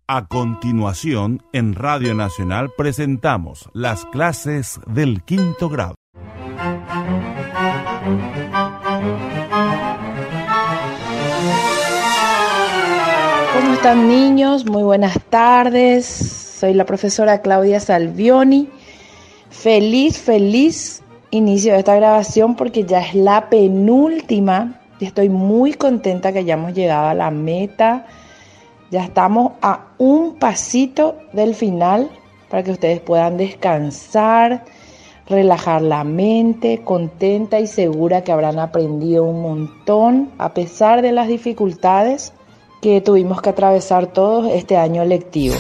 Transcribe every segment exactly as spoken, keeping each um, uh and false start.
A continuación, en Radio Nacional presentamos las clases del quinto grado. ¿Cómo están, niños? Muy buenas tardes. Soy la profesora Claudia Salvioni. Feliz, feliz inicio de esta grabación porque ya es la penúltima. Estoy muy contenta que hayamos llegado a la meta. Ya estamos a un pasito del final para que ustedes puedan descansar, relajar la mente, contenta y segura que habrán aprendido un montón a pesar de las dificultades que tuvimos que atravesar todos este año lectivo.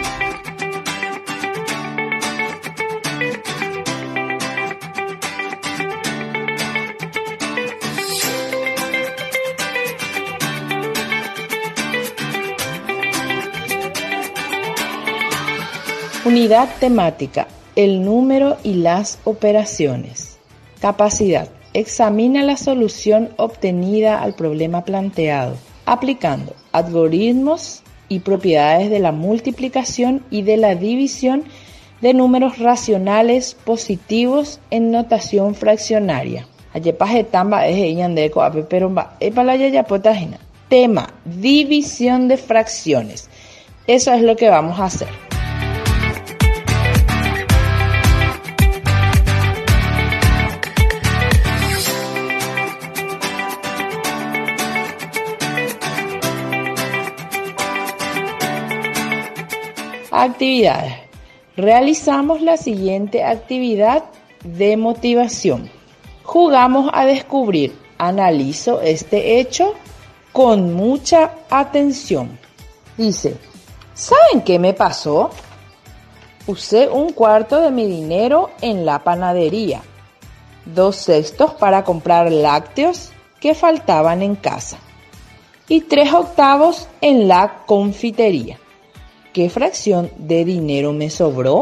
Unidad temática, el número y las operaciones. Capacidad, examina la solución obtenida al problema planteado, aplicando algoritmos y propiedades de la multiplicación y de la división de números racionales positivos en notación fraccionaria. Tema, división de fracciones. Eso es lo que vamos a hacer. Actividades. Realizamos la siguiente actividad de motivación. Jugamos a descubrir. Analizo este hecho con mucha atención. Dice, ¿saben qué me pasó? Usé un cuarto de mi dinero en la panadería, dos sextos para comprar lácteos que faltaban en casa y tres octavos en la confitería. ¿Qué fracción de dinero me sobró?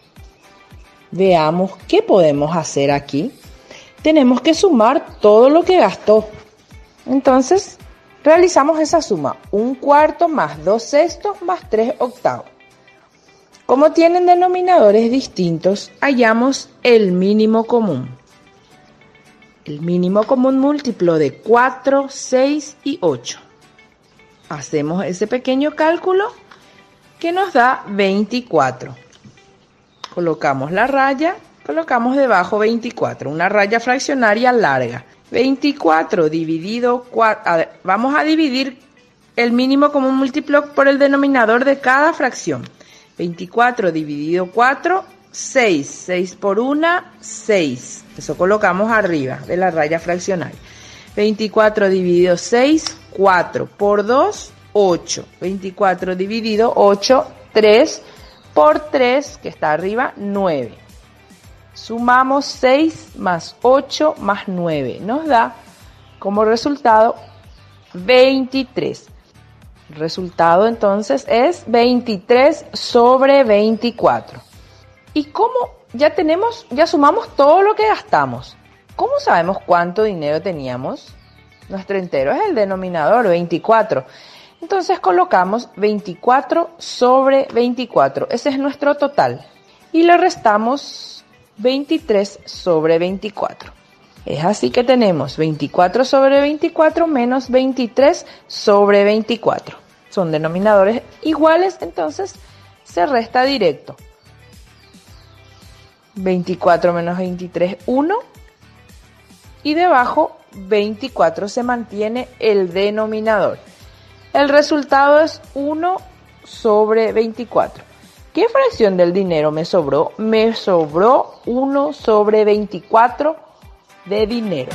Veamos qué podemos hacer aquí. Tenemos que sumar todo lo que gastó. Entonces, realizamos esa suma. Un cuarto más dos sextos más tres octavos. Como tienen denominadores distintos, hallamos el mínimo común. El mínimo común múltiplo de cuatro, seis y ocho. Hacemos ese pequeño cálculo que nos da veinticuatro. Colocamos la raya, colocamos debajo veinticuatro, una raya fraccionaria larga. veinticuatro dividido cuatro, vamos a dividir el mínimo común múltiplo por el denominador de cada fracción. veinticuatro dividido cuatro, seis. seis por uno, seis. Eso colocamos arriba de la raya fraccionaria. veinticuatro dividido seis, cuatro. Por dos, ocho. veinticuatro dividido ocho, tres. Por tres, que está arriba, nueve. Sumamos seis más ocho más nueve. Nos da como resultado veintitrés. El resultado entonces es veintitrés sobre veinticuatro. ¿Y cómo? Ya tenemos, ya sumamos todo lo que gastamos. ¿Cómo sabemos cuánto dinero teníamos? Nuestro entero es el denominador, veinticuatro. Entonces colocamos veinticuatro sobre veinticuatro. Ese es nuestro total. Y le restamos veintitrés sobre veinticuatro. Es así que tenemos veinticuatro sobre veinticuatro menos veintitrés sobre veinticuatro. Son denominadores iguales, entonces se resta directo. veinticuatro menos veintitrés, uno. Y debajo veinticuatro se mantiene el denominador. El resultado es uno sobre veinticuatro. ¿Qué fracción del dinero me sobró? Me sobró uno sobre veinticuatro de dinero.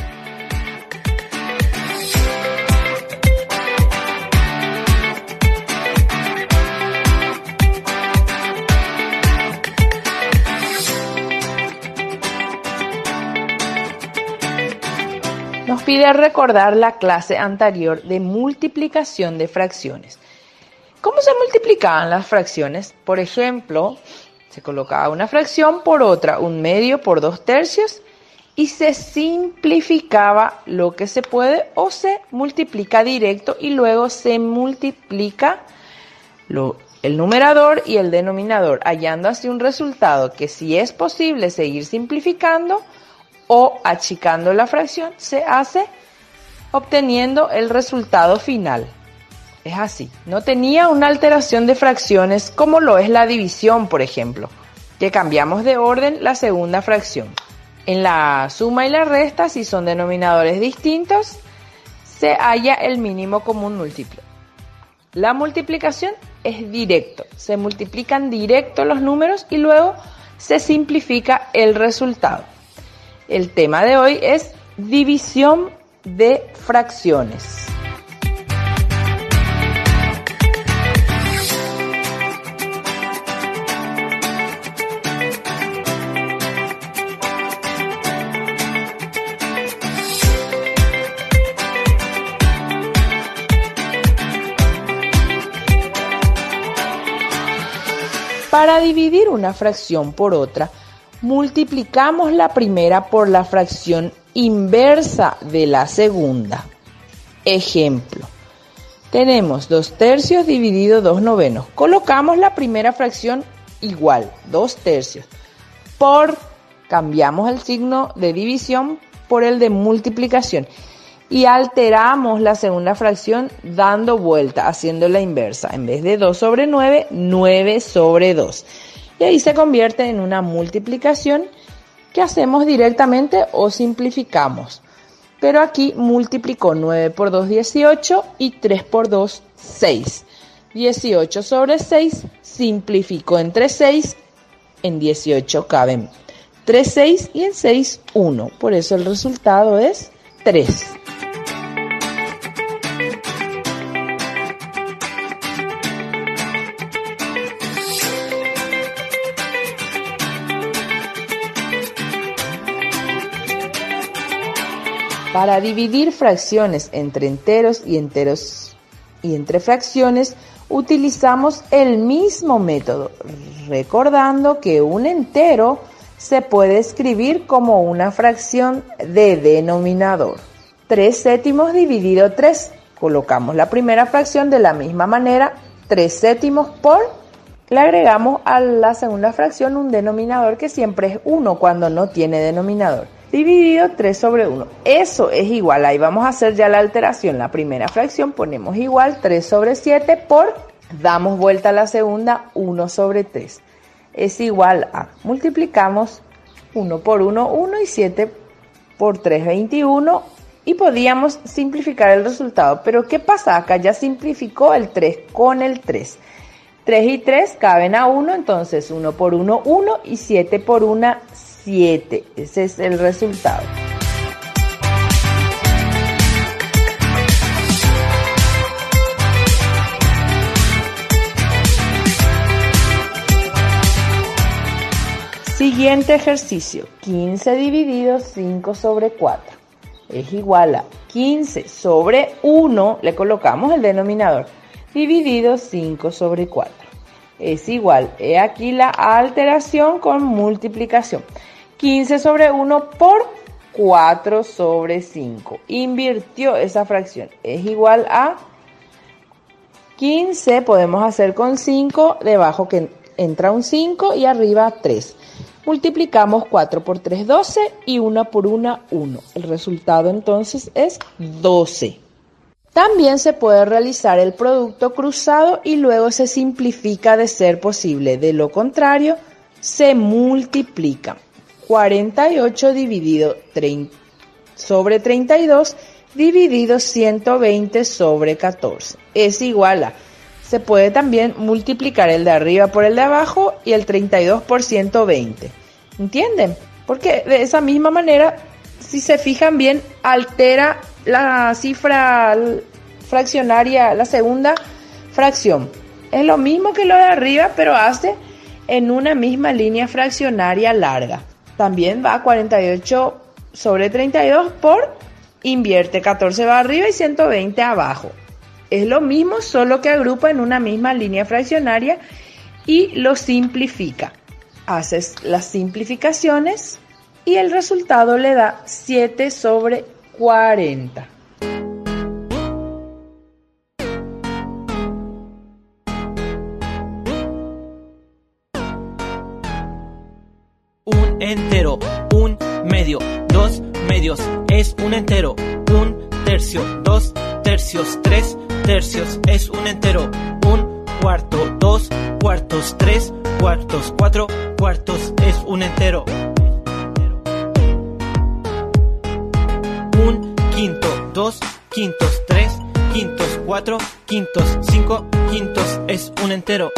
Nos pide recordar la clase anterior de multiplicación de fracciones. ¿Cómo se multiplicaban las fracciones? Por ejemplo, se colocaba una fracción por otra, un medio por dos tercios, y se simplificaba lo que se puede o se multiplica directo y luego se multiplica lo, el numerador y el denominador, hallando así un resultado que, si es posible seguir simplificando o achicando la fracción, se hace obteniendo el resultado final. Es así, no tenía una alteración de fracciones como lo es la división, por ejemplo, que cambiamos de orden la segunda fracción. En la suma y la resta, si son denominadores distintos, se halla el mínimo común múltiplo. La multiplicación es directo, se multiplican directo los números y luego se simplifica el resultado. El tema de hoy es división de fracciones. Para dividir una fracción por otra, multiplicamos la primera por la fracción inversa de la segunda. Ejemplo, tenemos dos tercios dividido dos novenos. Colocamos la primera fracción igual, dos tercios, por, cambiamos el signo de división por el de multiplicación y alteramos la segunda fracción dando vuelta, haciendo la inversa. En vez de dos sobre nueve, nueve sobre dos. Y ahí se convierte en una multiplicación que hacemos directamente o simplificamos. Pero aquí multiplicó nueve por dos, dieciocho, y tres por dos, seis. dieciocho sobre seis, simplificó entre seis, en dieciocho caben tres seis y en seis, uno. Por eso el resultado es tres. Para dividir fracciones entre enteros y enteros y entre fracciones, utilizamos el mismo método, recordando que un entero se puede escribir como una fracción de denominador. tres séptimos dividido tres. Colocamos la primera fracción de la misma manera, tres séptimos por, le agregamos a la segunda fracción un denominador que siempre es uno cuando no tiene denominador. Dividido tres sobre uno. Eso es igual, ahí vamos a hacer ya la alteración. La primera fracción ponemos igual, tres sobre siete por, damos vuelta a la segunda, uno sobre tres. Es igual a, multiplicamos uno por uno, uno, y siete por tres, veintiuno. Y podíamos simplificar el resultado. Pero ¿qué pasa? Acá ya simplificó el tres con el tres. tres y tres caben a uno, entonces uno por uno, uno, y siete por uno, siete. Ese es el resultado. Siguiente ejercicio. quince dividido cinco sobre cuatro. Es igual a quince sobre uno, le colocamos el denominador, dividido cinco sobre cuatro. Es igual, he aquí la alteración con multiplicación. quince sobre uno por cuatro sobre cinco. Invirtió esa fracción. Es igual a quince, podemos hacer con cinco, debajo que entra un cinco y arriba tres. Multiplicamos cuatro por tres, doce, y uno por uno, uno. El resultado entonces es doce. También se puede realizar el producto cruzado y luego se simplifica de ser posible. De lo contrario, se multiplica. cuarenta y ocho dividido treinta sobre treinta y dos dividido ciento veinte sobre catorce. Es igual a, se puede también multiplicar el de arriba por el de abajo y el treinta y dos por ciento veinte. ¿Entienden? Porque de esa misma manera, si se fijan bien, altera la cifra fraccionaria, la segunda fracción. Es lo mismo que lo de arriba, pero hace en una misma línea fraccionaria larga. También va cuarenta y ocho sobre treinta y dos por, invierte, catorce va arriba y ciento veinte abajo. Es lo mismo, solo que agrupa en una misma línea fraccionaria y lo simplifica. Haces las simplificaciones y el resultado le da siete sobre cuarenta. entero. Un medio, dos medios, es un entero. Un tercio, dos tercios, tres tercios, es un entero. Un cuarto, dos cuartos, tres cuartos, cuatro cuartos, es un entero. Un quinto, dos quintos, tres quintos, cuatro quintos, cinco quintos, es un entero.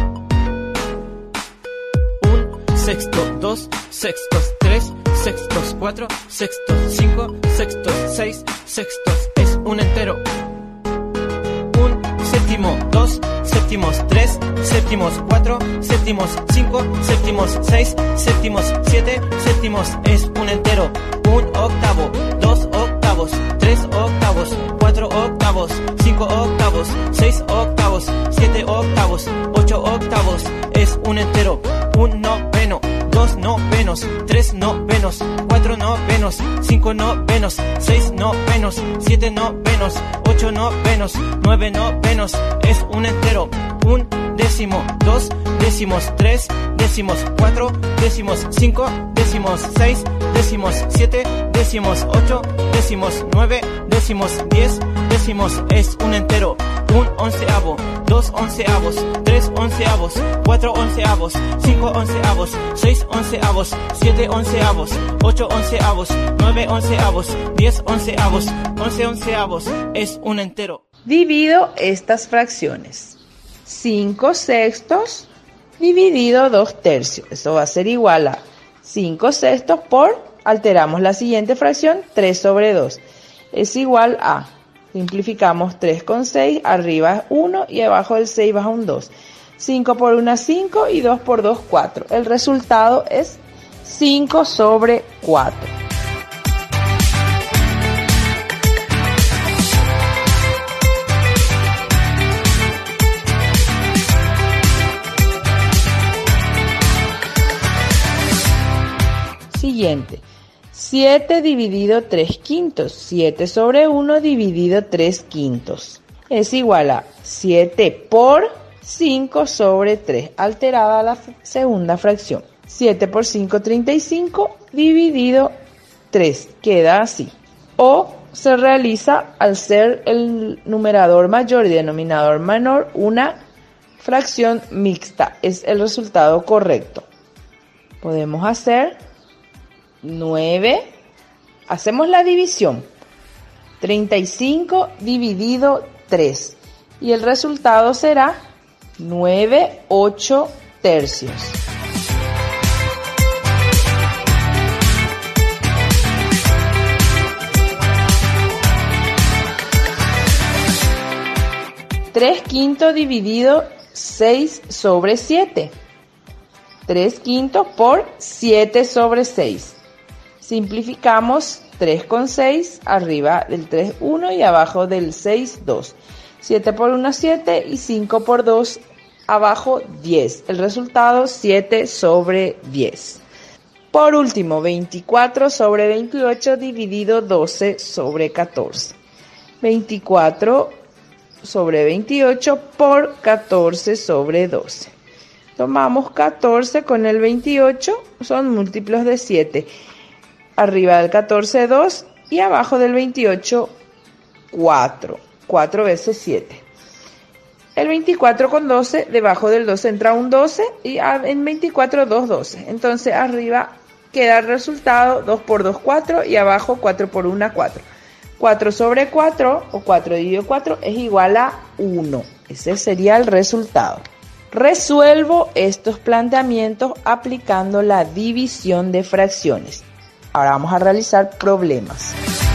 Un sexto, dos sextos, tres sextos, cuatro sextos, cinco sextos, seis sextos, es un entero. Un séptimo, dos séptimos, tres séptimos, cuatro séptimos, cinco séptimos, seis séptimos, siete séptimos, es un entero. Un octavo, dos octavos, tres octavos, cuatro octavos, cinco octavos, seis octavos, siete octavos, ocho octavos, es un entero. Un noveno, dos novenos, tres novenos, cuatro novenos, cinco novenos, seis novenos, siete novenos, ocho novenos, nueve novenos, es un entero. Un décimo, dos décimos, tres décimos, cuatro décimos, cinco décimos, seis décimos, siete décimos, ocho décimos, nueve décimos, diez décimos, es un entero. Un onceavo, dos onceavos, tres onceavos, cuatro onceavos, cinco onceavos, seis onceavos, siete onceavos, ocho onceavos, nueve onceavos, diez onceavos, once onceavos, es un entero. Divido estas fracciones. cinco sextos dividido dos tercios. Eso va a ser igual a cinco sextos por, alteramos la siguiente fracción, tres sobre dos. Es igual a, simplificamos tres con seis, arriba es uno y abajo del seis baja un dos. cinco por uno, cinco y dos por dos, cuatro. El resultado es cinco sobre cuatro. Siguiente. siete dividido tres quintos. siete sobre uno dividido tres quintos. Es igual a siete por cinco sobre tres. Alterada la segunda fracción. siete por cinco, treinta y cinco dividido tres. Queda así. O se realiza, al ser el numerador mayor y denominador menor, una fracción mixta. Es el resultado correcto. Podemos hacer nueve, hacemos la división, treinta y cinco dividido tres y el resultado será nueve ocho tercios. tres quintos dividido seis sobre siete. tres quintos por siete sobre seis. Simplificamos tres con seis, arriba del tres, uno y abajo del seis, dos. siete por uno, siete y cinco por dos, abajo diez. El resultado, siete sobre diez. Por último, veinticuatro sobre veintiocho dividido doce sobre catorce. veinticuatro sobre veintiocho por catorce sobre doce. Tomamos catorce con el veintiocho, son múltiplos de siete. Arriba del catorce, dos y abajo del veintiocho, cuatro. cuatro veces siete. El veinticuatro con doce, debajo del doce entra un doce y en veinticuatro, dos, doce. Entonces arriba queda el resultado dos por dos, cuatro y abajo cuatro por uno, cuatro. cuatro sobre cuatro o cuatro dividido cuatro es igual a uno. Ese sería el resultado. Resuelvo estos planteamientos aplicando la división de fracciones. Ahora vamos a realizar problemas.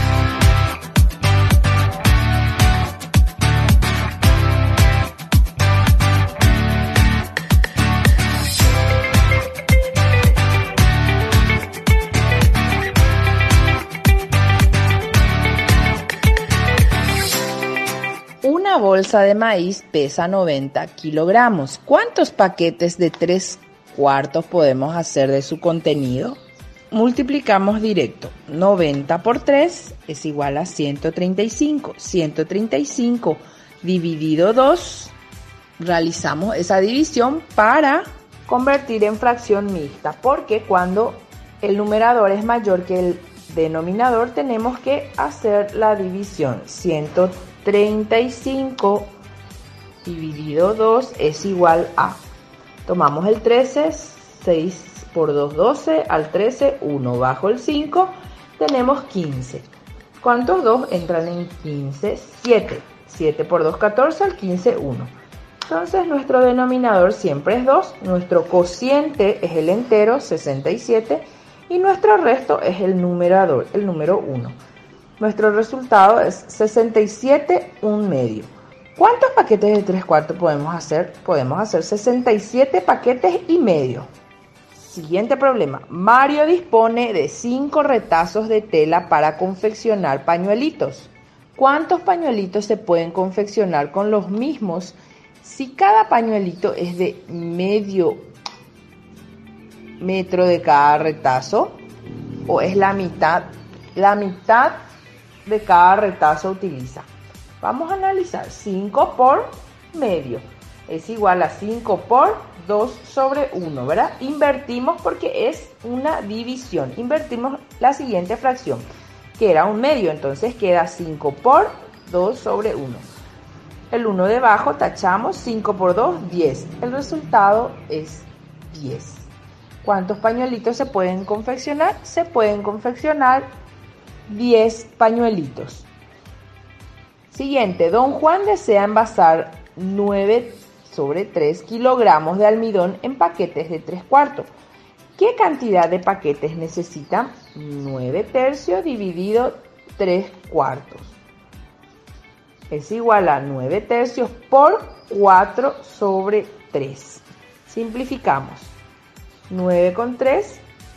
Una bolsa de maíz pesa noventa kilogramos. ¿Cuántos paquetes de tres cuartos podemos hacer de su contenido? Multiplicamos directo. noventa por tres es igual a ciento treinta y cinco. ciento treinta y cinco dividido dos. Realizamos esa división para convertir en fracción mixta, porque cuando el numerador es mayor que el denominador, tenemos que hacer la división. ciento treinta y cinco dividido dos es igual a, tomamos el trece, seis por dos, doce, al trece, uno, bajo el cinco, tenemos quince. ¿Cuántos dos entran en quince? siete. siete por dos, catorce, al quince, uno. Entonces nuestro denominador siempre es dos, nuestro cociente es el entero, sesenta y siete, y nuestro resto es el numerador, el número uno. Nuestro resultado es sesenta y siete, un medio. ¿Cuántos paquetes de tres cuartos podemos hacer? Podemos hacer sesenta y siete paquetes y medio. Siguiente problema. Mario dispone de cinco retazos de tela para confeccionar pañuelitos. ¿Cuántos pañuelitos se pueden confeccionar con los mismos si cada pañuelito es de medio metro de cada retazo? ¿O es la mitad? La mitad de cada retazo utiliza. Vamos a analizar. cinco por medio es igual a cinco por dos sobre uno, ¿verdad? Invertimos porque es una división. Invertimos la siguiente fracción, que era un medio, entonces queda cinco por dos sobre uno. El uno debajo tachamos, cinco por dos, diez. El resultado es diez. ¿Cuántos pañuelitos se pueden confeccionar? Se pueden confeccionar diez pañuelitos. Siguiente, don Juan desea envasar nueve sobre tres kilogramos de almidón en paquetes de tres cuartos. ¿Qué cantidad de paquetes necesitan? nueve tercios dividido tres cuartos. Es igual a nueve tercios por cuatro sobre tres. Simplificamos. nueve con tres,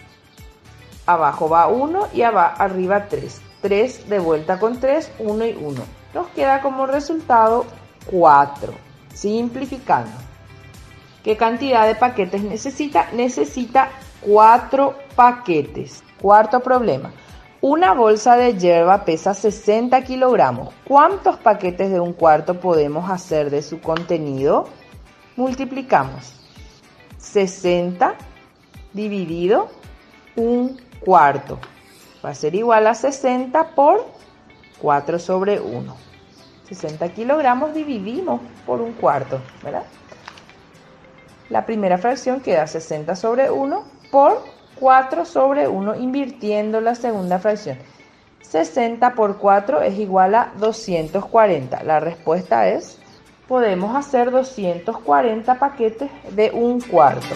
abajo va uno y arriba tres. tres de vuelta con tres, uno y uno. Nos queda como resultado cuatro. Simplificando. ¿Qué cantidad de paquetes necesita? Necesita cuatro paquetes. Cuarto problema. Una bolsa de hierba pesa sesenta kilogramos. ¿Cuántos paquetes de un cuarto podemos hacer de su contenido? Multiplicamos. sesenta dividido un cuarto. Va a ser igual a sesenta por cuatro sobre uno. sesenta kilogramos dividimos por un cuarto, ¿verdad? La primera fracción queda sesenta sobre uno por cuatro sobre uno, invirtiendo la segunda fracción. sesenta por cuatro es igual a doscientos cuarenta. La respuesta es, podemos hacer doscientos cuarenta paquetes de un cuarto.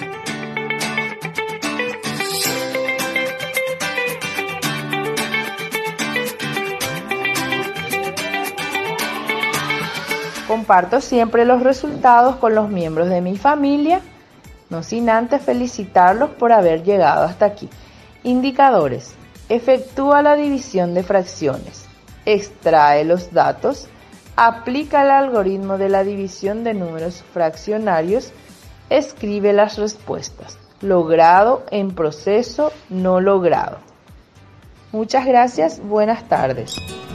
Comparto siempre los resultados con los miembros de mi familia, no sin antes felicitarlos por haber llegado hasta aquí. Indicadores. Efectúa la división de fracciones. Extrae los datos. Aplica el algoritmo de la división de números fraccionarios. Escribe las respuestas. Logrado, en proceso, no logrado. Muchas gracias. Buenas tardes.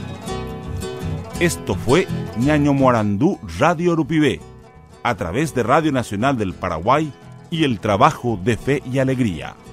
Esto fue Ñaño Morandú Radio Urupibé, a través de Radio Nacional del Paraguay y el trabajo de Fe y Alegría.